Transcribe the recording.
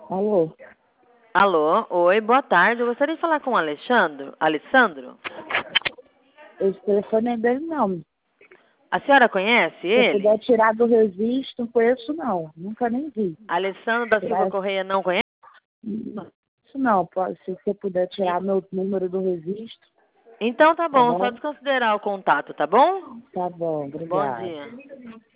Alô? Alô, oi, boa tarde. Eu gostaria de falar com o Alexandro. Alessandro? Esse telefone é dele, não. A senhora conhece Se eu ele? puder tirar do registro, não conheço, não. Nunca nem vi. Alessandro da Silva Tirar Correia não conhece? isso não. Se você puder tirar meu número do registro, Então tá tá bom, só bom? desconsiderar o contato, tá bom? Tá bom, Bom obrigada. dia.